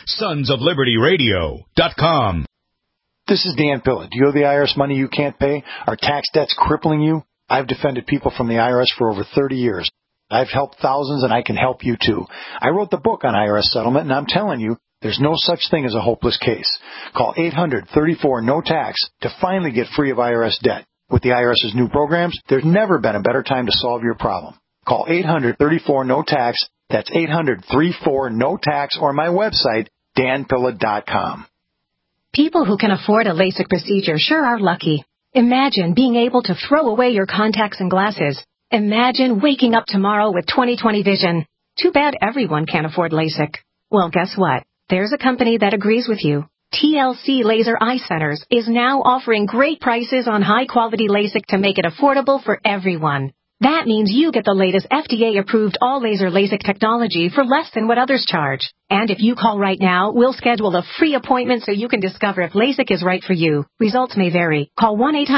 Speaker 2: Sonsoflibertyradio.com.
Speaker 13: This is Dan Pilla. Do you owe the IRS money you can't pay? Are tax debts crippling you? I've defended people from the IRS for over 30 years. I've helped thousands, and I can help you too. I wrote the book on IRS settlement, and I'm telling you, there's no such thing as a hopeless case. Call 800-34-NO-TAX to finally get free of IRS debt. With the IRS's new programs, there's never been a better time to solve your problem. Call 800-34-NO-TAX. That's 800-34-NO-TAX, or my website, danpilla.com.
Speaker 14: People who can afford a LASIK procedure sure are lucky. Imagine being able to throw away your contacts and glasses. Imagine waking up tomorrow with 20/20 vision. Too bad everyone can't afford LASIK. Well, guess what? There's a company that agrees with you. TLC Laser Eye Centers is now offering great prices on high-quality LASIK to make it affordable for everyone. That means you get the latest FDA-approved all-laser LASIK technology for less than what others charge. And if you call right now, we'll schedule a free appointment so you can discover if LASIK is right for you. Results may vary. Call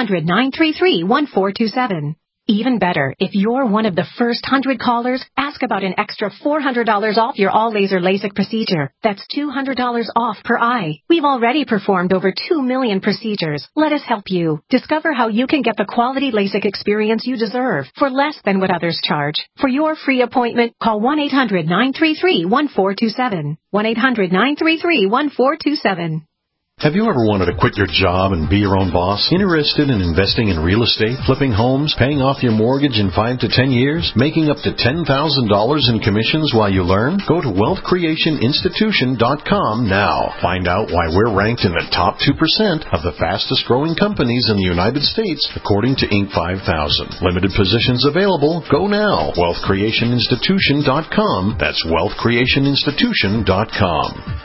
Speaker 14: 1-800-933-1427. Even better, if you're one of the first 100 callers, ask about an extra $400 off your all-laser LASIK procedure. That's $200 off per eye. We've already performed over 2 million procedures. Let us help you. Discover how you can get the quality LASIK experience you deserve for less than what others charge. For your free appointment, call 1-800-933-1427. 1-800-933-1427.
Speaker 15: Have you ever wanted to quit your job and be your own boss? Interested in investing in real estate, flipping homes, paying off your mortgage in 5 to 10 years, making up to $10,000 in commissions while you learn? Go to wealthcreationinstitution.com now. Find out why we're ranked in the top 2% of the fastest growing companies in the United States, according to Inc. 5000. Limited positions available. Go now. wealthcreationinstitution.com. That's wealthcreationinstitution.com.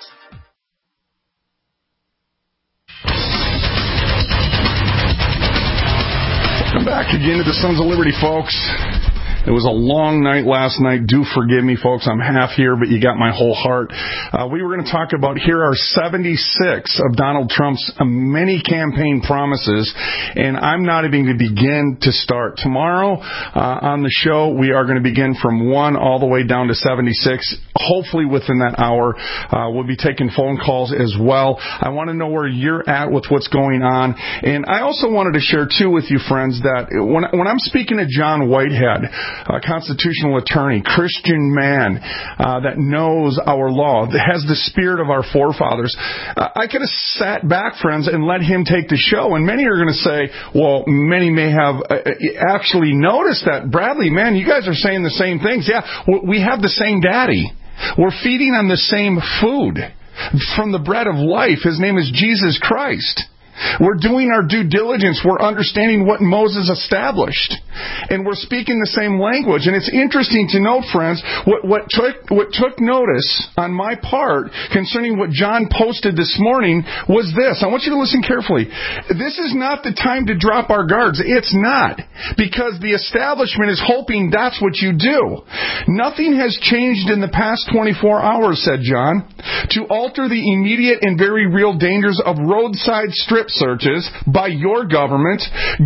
Speaker 4: Back again to the Sons of Liberty, folks. It was a long night last night. Do forgive me, folks. I'm half here, but you got my whole heart. We were going to talk about, here are 76 of Donald Trump's many campaign promises, and I'm not even going to begin to start. Tomorrow on the show, we are going to begin from 1 all the way down to 76. Hopefully within that hour, we'll be taking phone calls as well. I want to know where you're at with what's going on. And I also wanted to share, too, with you, friends, that when I'm speaking to John Whitehead, a constitutional attorney, Christian man that knows our law, that has the spirit of our forefathers, I could have sat back, friends, and let him take the show. And many are going to say, well, many may have actually noticed that, Bradley, man, you guys are saying the same things. Yeah, we have the same daddy. We're feeding on the same food from the bread of life. His name is Jesus Christ. We're doing our due diligence. We're understanding what Moses established. And we're speaking the same language. And it's interesting to note, friends, what took notice on my part concerning what John posted this morning was this. I want you to listen carefully. This is not the time to drop our guards. It's not. Because the establishment is hoping that's what you do. Nothing has changed in the past 24 hours, said John, to alter the immediate and very real dangers of roadside strip searches by your government.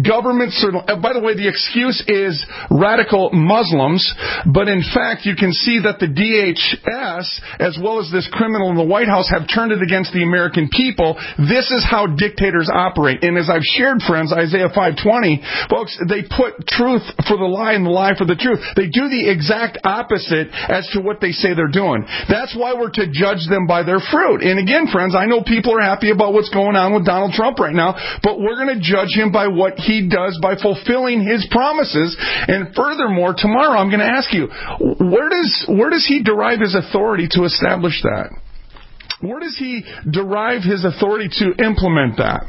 Speaker 4: By the way, the excuse is radical Muslims, but in fact, you can see that the DHS, as well as this criminal in the White House, have turned it against the American people. This is how dictators operate. And as I've shared, friends, Isaiah 5:20, folks, they put truth for the lie and the lie for the truth. They do the exact opposite as to what they say they're doing. That's why we're to judge them by their fruit. And again, friends, I know people are happy about what's going on with Donald Trump right now, but we're going to judge him by what he does by fulfilling his promises. And furthermore, tomorrow I'm going to ask you, where does he derive his authority to establish that? Where does he derive his authority to implement that?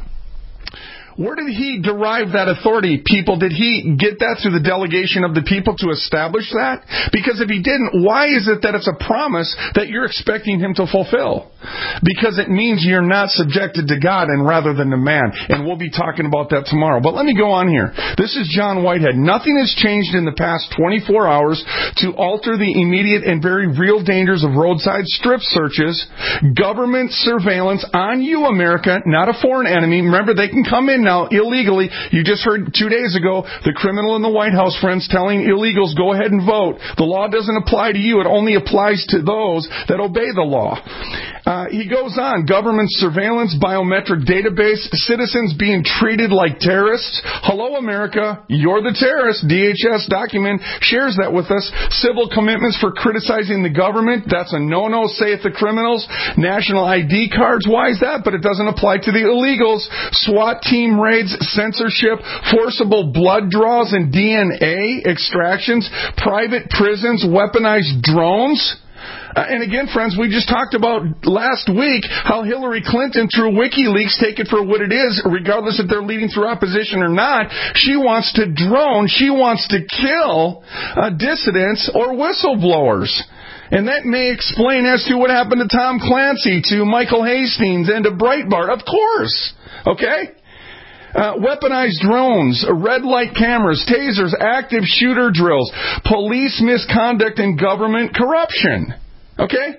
Speaker 4: Where did he derive that authority, people? Did he get that through the delegation of the people to establish that? Because if he didn't, why is it that it's a promise that you're expecting him to fulfill? Because it means you're not subjected to God and rather than to man. And we'll be talking about that tomorrow. But let me go on here. This is John Whitehead. Nothing has changed in the past 24 hours to alter the immediate and very real dangers of roadside strip searches, government surveillance on you, America, not a foreign enemy. Remember, they can come in now illegally. You just heard 2 days ago the criminal in the White House, friends, telling illegals, go ahead and vote. The law doesn't apply to you. It only applies to those that obey the law. He goes on. Government surveillance, biometric database, citizens being treated like terrorists. Hello, America. You're the terrorist. DHS document shares that with us. Civil commitments for criticizing the government. That's a no-no, saith the criminals. National ID cards. Why is that? But it doesn't apply to the illegals. SWAT team raids, censorship, forcible blood draws and DNA extractions, private prisons, weaponized drones. And again, friends, we just talked about last week how Hillary Clinton, through WikiLeaks, take it for what it is, regardless if they're leading through opposition or not. She wants to drone. She wants to kill dissidents or whistleblowers. And that may explain as to what happened to Tom Clancy, to Michael Hastings, and to Breitbart. Of course. Okay? Weaponized drones, red light cameras, tasers, active shooter drills, police misconduct, and government corruption. Okay?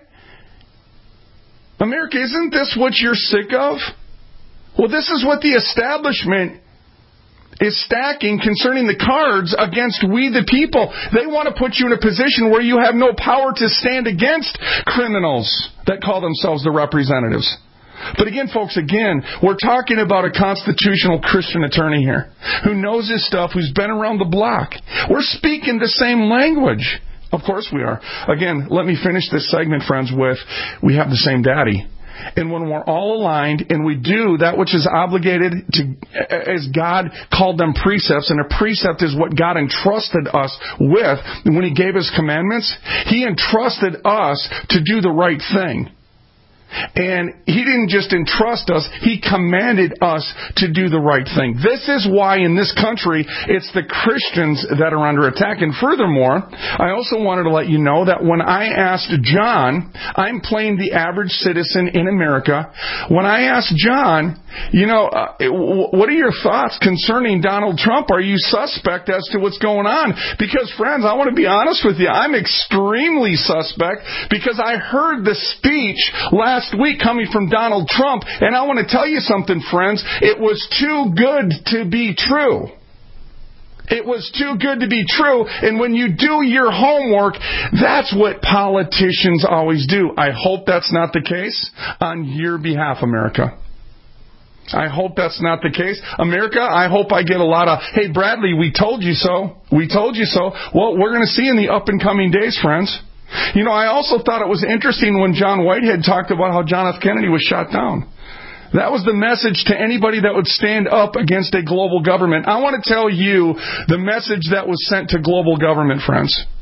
Speaker 4: America, isn't this what you're sick of? Well, this is what the establishment is stacking concerning the cards against we the people. They want to put you in a position where you have no power to stand against criminals that call themselves the representatives. But again, folks, we're talking about a constitutional Christian attorney here who knows his stuff, who's been around the block. We're speaking the same language. Of course we are. Again, let me finish this segment, friends, with we have the same daddy. And when we're all aligned and we do that which is obligated to, as God called them precepts, and a precept is what God entrusted us with when He gave His commandments, He entrusted us to do the right thing. And He didn't just entrust us, He commanded us to do the right thing. This is why in this country, it's the Christians that are under attack. And furthermore, I also wanted to let you know that when I asked John, I'm playing the average citizen in America. When I asked John, what are your thoughts concerning Donald Trump? Are you suspect as to what's going on? Because, friends, I want to be honest with you. I'm extremely suspect because I heard the speech last week coming from Donald Trump, and I want to tell you something, friends. It was too good to be true. It was too good to be true, and when you do your homework, that's what politicians always do. I hope that's not the case on your behalf, America. I hope that's not the case. America, I hope I get a lot of, hey, Bradley, we told you so. We told you so. Well, we're going to see in the up and coming days, friends. I also thought it was interesting when John Whitehead talked about how John F. Kennedy was shot down. That was the message to anybody that would stand up against a global government. I want to tell you the message that was sent to global government, friends.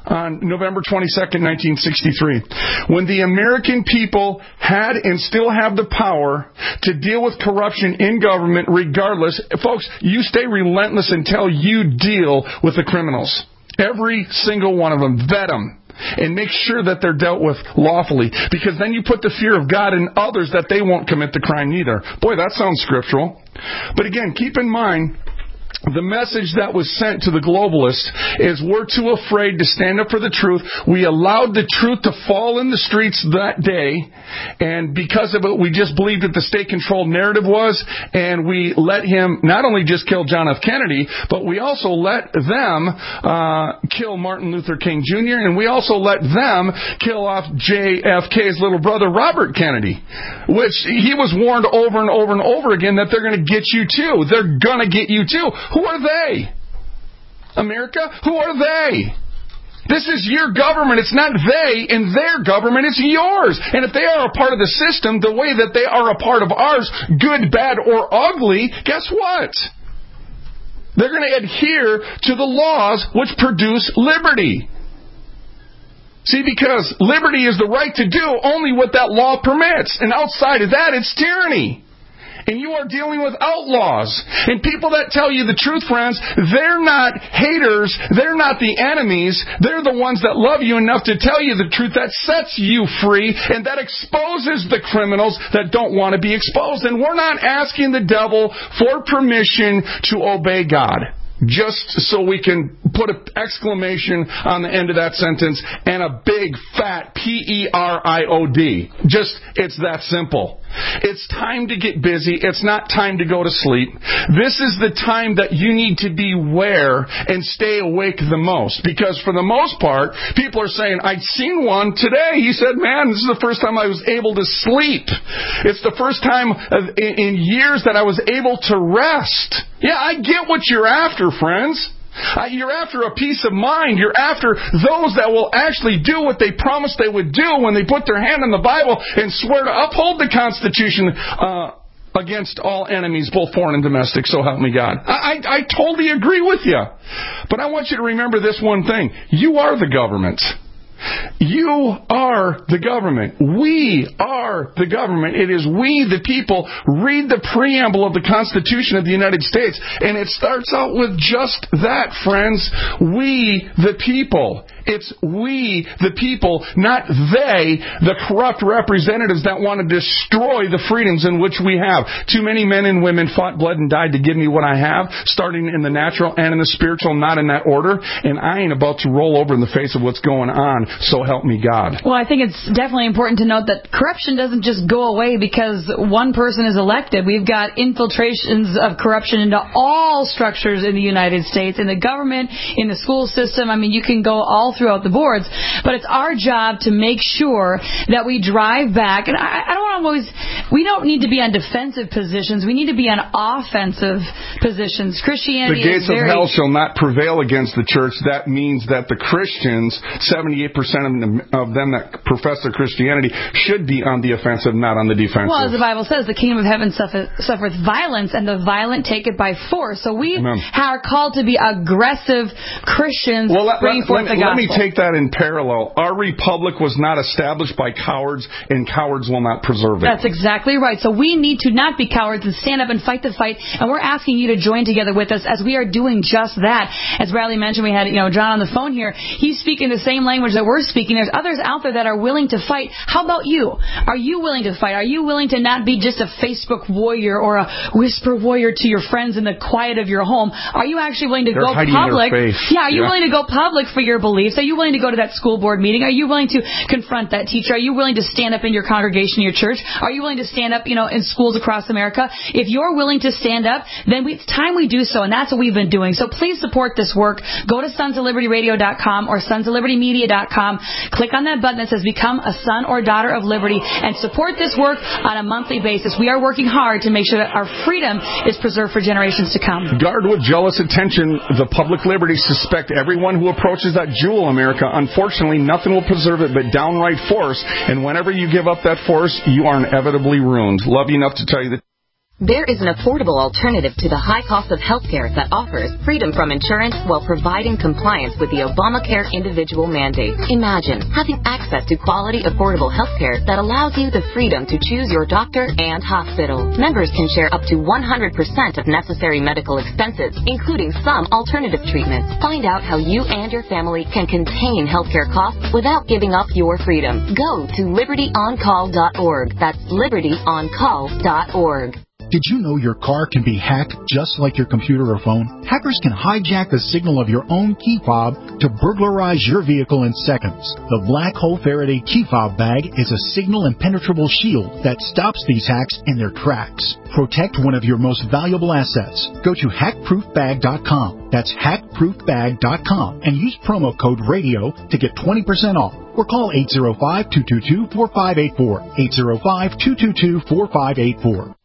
Speaker 4: on November 22nd, 1963. When the American people had and still have the power to deal with corruption in government regardless, folks, you stay relentless until you deal with the criminals. Every single one of them. Vet them. And make sure that they're dealt with lawfully. Because then you put the fear of God in others that they won't commit the crime neither. Boy, that sounds scriptural. But again, keep in mind, the message that was sent to the globalists is we're too afraid to stand up for the truth. We allowed the truth to fall in the streets that day, and because of it, we just believed what the state-controlled narrative was, and we let him not only just kill John F. Kennedy, but we also let them kill Martin Luther King Jr., and we also let them kill off JFK's little brother, Robert Kennedy, which he was warned over and over and over again that they're going to get you too. They're going to get you too. Who are they? America? Who are they? This is your government. It's not they and their government. It's yours. And if they are a part of the system the way that they are a part of ours, good, bad, or ugly, guess what? They're going to adhere to the laws which produce liberty. See, because liberty is the right to do only what that law permits. And outside of that, it's tyranny. And you are dealing with outlaws. And people that tell you the truth, friends, they're not haters. They're not the enemies. They're the ones that love you enough to tell you the truth that sets you free and that exposes the criminals that don't want to be exposed. And we're not asking the devil for permission to obey God. Just so we can put an exclamation on the end of that sentence and a big fat P-E-R-I-O-D. Just, it's that simple. It's time to get busy. It's not time to go to sleep. This is the time that you need to beware and stay awake the most. Because for the most part, people are saying, I'd seen one today. He said, man, this is the first time I was able to sleep. It's the first time in years that I was able to rest. Yeah, I get what you're after, friends. You're after a peace of mind. You're after those that will actually do what they promised they would do when they put their hand on the Bible and swear to uphold the Constitution against all enemies, both foreign and domestic, so help me God. I totally agree with you. But I want you to remember this one thing. You are the government. You are the government. We are the government. It is we, the people. Read the preamble of the Constitution of the United States, and it starts out with just that, friends. We, the people. It's we, the people, not they, the corrupt representatives that want to destroy the freedoms in which we have. Too many men and women fought, bled, and died to give me what I have, starting in the natural and in the spiritual, not in that order. And I ain't about to roll over in the face of what's going on, so help me God.
Speaker 5: Well, I think it's definitely important to note that corruption doesn't just go away because one person is elected. We've got infiltrations of corruption into all structures in the United States, in the government, in the school system. I mean, you can go all throughout the boards, but it's our job to make sure that we drive back. And I don't want to always, we don't need to be on defensive positions. We need to be on offensive positions. Christianity
Speaker 4: the gates of hell shall not prevail against the church. That means that the Christians, 78% of them that profess their Christianity, should be on the offensive, not on the defensive.
Speaker 5: Well, as the Bible says, the kingdom of heaven suffereth violence, and the violent take it by force. So we are called to be aggressive Christians, bringing forth the gospel.
Speaker 4: Let me take that in parallel. Our republic was not established by cowards, and cowards will not preserve it.
Speaker 5: That's exactly right. So we need to not be cowards and stand up and fight the fight, and we're asking you to join together with us as we are doing just that. As Bradley mentioned, we had John on the phone here. He's speaking the same language that we're speaking. There's others out there that are willing to fight. How about you? Are you willing to fight? Are you willing to not be just a Facebook warrior or a whisper warrior to your friends in the quiet of your home? Are you actually willing to go public? Are you willing to go public for your beliefs? Are you willing to go to that school board meeting? Are you willing to confront that teacher? Are you willing to stand up in your congregation, your church? Are you willing to stand up, in schools across America? If you're willing to stand up, then it's time we do so, and that's what we've been doing. So please support this work. Go to sonsoflibertyradio.com or sonsoflibertymedia.com. Click on that button that says Become a Son or Daughter of Liberty and support this work on a monthly basis. We are working hard to make sure that our freedom is preserved for generations to come.
Speaker 4: Guard with jealous attention the public liberty. Suspect everyone who approaches that jewel, America. Unfortunately, nothing will preserve it but downright force. And whenever you give up that force, you are inevitably ruined. Love you enough to tell you that.
Speaker 16: There is an affordable alternative to the high cost of healthcare that offers freedom from insurance while providing compliance with the Obamacare individual mandate. Imagine having access to quality, affordable healthcare that allows you the freedom to choose your doctor and hospital. Members can share up to 100% of necessary medical expenses, including some alternative treatments. Find out how you and your family can contain healthcare costs without giving up your freedom. Go to libertyoncall.org. That's libertyoncall.org.
Speaker 17: Did you know your car can be hacked just like your computer or phone? Hackers can hijack the signal of your own key fob to burglarize your vehicle in seconds. The Black Hole Faraday key fob bag is a signal impenetrable shield that stops these hacks in their tracks. Protect one of your most valuable assets. Go to hackproofbag.com. That's hackproofbag.com and use promo code RADIO to get 20% off. Or call 805-222-4584. 805-222-4584.